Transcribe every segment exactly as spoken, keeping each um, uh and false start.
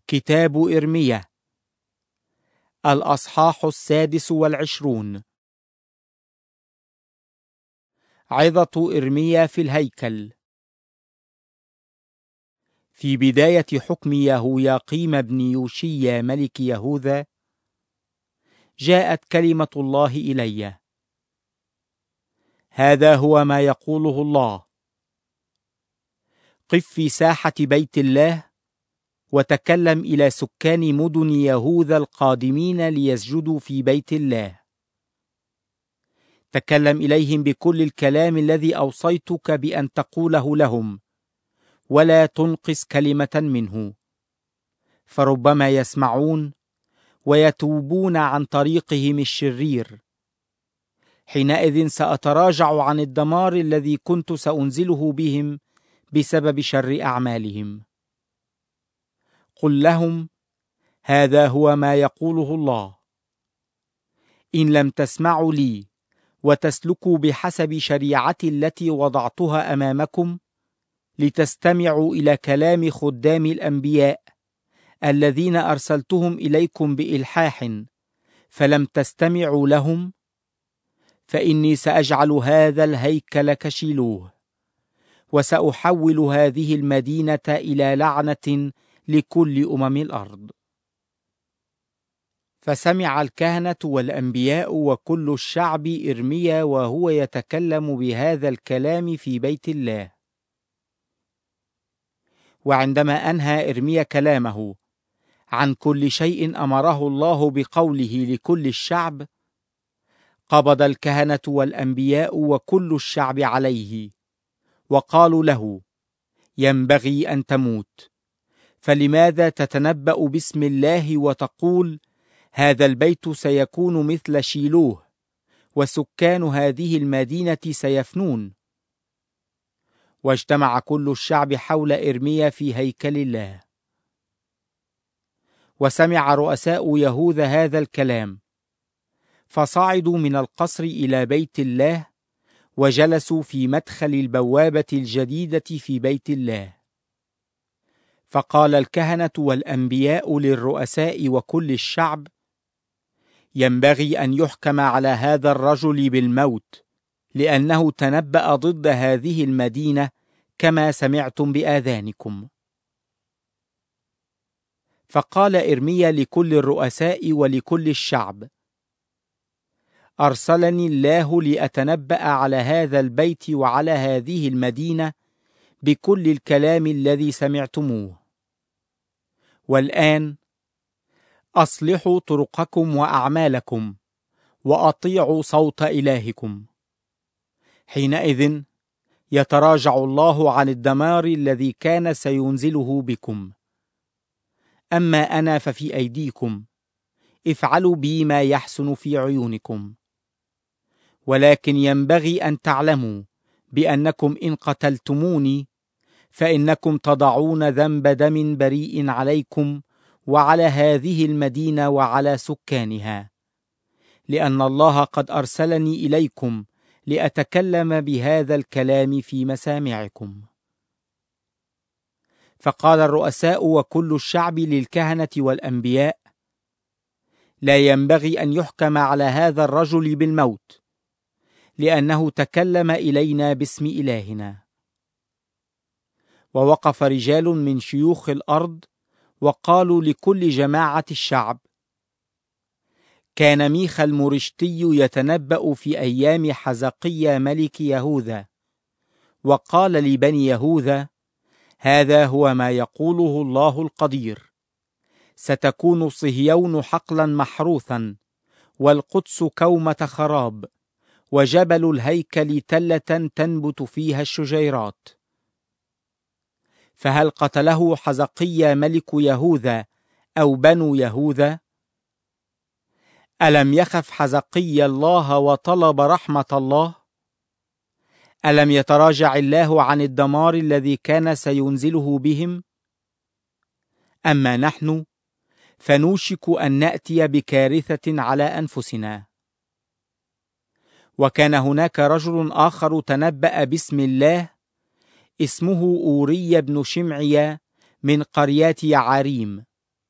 كتاب إرميا الأصحاح السادس والعشرون. عظة إرميا في الهيكل. في بداية حكم يهوياقيم بن يوشيا ملك يهوذا جاءت كلمة الله إلي. هذا هو ما يقوله الله: قف في ساحة بيت الله وتكلم إلى سكان مدن يهوذا القادمين ليسجدوا في بيت الله. تكلم إليهم بكل الكلام الذي أوصيتك بأن تقوله لهم، ولا تنقص كلمة منه، فربما يسمعون ويتوبون عن طريقهم الشرير. حينئذ سأتراجع عن الدمار الذي كنت سأنزله بهم بسبب شر أعمالهم. قل لهم: هذا هو ما يقوله الله: إن لم تسمعوا لي وتسلكوا بحسب شريعتي التي وضعتها أمامكم، لتستمعوا إلى كلام خدام الأنبياء الذين أرسلتهم إليكم بإلحاح فلم تستمعوا لهم، فإني سأجعل هذا الهيكل كشيلوه، وسأحول هذه المدينة إلى لعنة لكل أمم الأرض. فسمع الكهنة والأنبياء وكل الشعب إرميا وهو يتكلم بهذا الكلام في بيت الله. وعندما أنهى إرميا كلامه عن كل شيء أمره الله بقوله لكل الشعب، قبض الكهنة والأنبياء وكل الشعب عليه وقالوا له: ينبغي أن تموت، فلماذا تتنبأ باسم الله وتقول هذا البيت سيكون مثل شيلوه، وسكان هذه المدينة سيفنون؟ واجتمع كل الشعب حول إرميا في هيكل الله. وسمع رؤساء يهوذا هذا الكلام، فصعدوا من القصر إلى بيت الله، وجلسوا في مدخل البوابة الجديدة في بيت الله. فقال الكهنة والأنبياء للرؤساء وكل الشعب: ينبغي أن يحكم على هذا الرجل بالموت، لأنه تنبأ ضد هذه المدينة كما سمعتم بآذانكم. فقال إرميا لكل الرؤساء ولكل الشعب: أرسلني الله لأتنبأ على هذا البيت وعلى هذه المدينة بكل الكلام الذي سمعتموه. والآن أصلحوا طرقكم وأعمالكم، وأطيعوا صوت إلهكم. حينئذ يتراجع الله عن الدمار الذي كان سينزله بكم. أما أنا ففي أيديكم، افعلوا بي ما يحسن في عيونكم. ولكن ينبغي أن تعلموا بأنكم إن قتلتموني فإنكم تضعون ذنب دم بريء عليكم وعلى هذه المدينة وعلى سكانها، لأن الله قد أرسلني إليكم لأتكلم بهذا الكلام في مسامعكم. فقال الرؤساء وكل الشعب للكهنة والأنبياء: لا ينبغي أن يحكم على هذا الرجل بالموت، لأنه تكلم إلينا باسم إلهنا. ووقف رجال من شيوخ الأرض وقالوا لكل جماعة الشعب: كان ميخا المورشتي يتنبأ في أيام حزقيا ملك يهوذا، وقال لبني يهوذا: هذا هو ما يقوله الله القدير: ستكون صهيون حقلا محروثا، والقدس كومة خراب، وجبل الهيكل تلة تنبت فيها الشجيرات. فهل قتله حزقيا ملك يهوذا أو بنو يهوذا؟ ألم يخف حزقيا الله وطلب رحمة الله؟ ألم يتراجع الله عن الدمار الذي كان سينزله بهم؟ أما نحن فنوشك أن نأتي بكارثة على أنفسنا. وكان هناك رجل آخر تنبأ باسم الله، اسمه أوريا بن شمعيا من قريات يعاريم،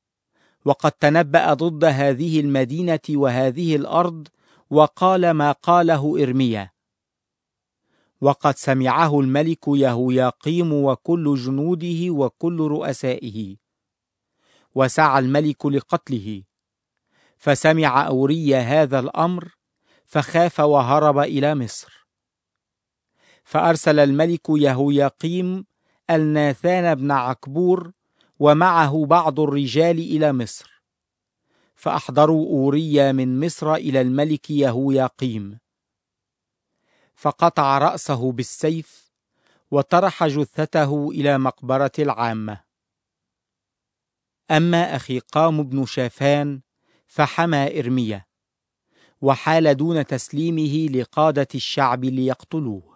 وقد تنبأ ضد هذه المدينة وهذه الأرض، وقال ما قاله إرميا. وقد سمعه الملك يهوياقيم وكل جنوده وكل رؤسائه، وسعى الملك لقتله. فسمع أوريا هذا الأمر، فخاف وهرب إلى مصر. فأرسل الملك يهوياقيم الناثان بن عكبور ومعه بعض الرجال إلى مصر، فأحضروا أوريا من مصر إلى الملك يهوياقيم، فقطع رأسه بالسيف وطرح جثته إلى مقبرة العامة. أما أخيقام بن شافان فحمى إرميا، وحال دون تسليمه لقادة الشعب ليقتلوه.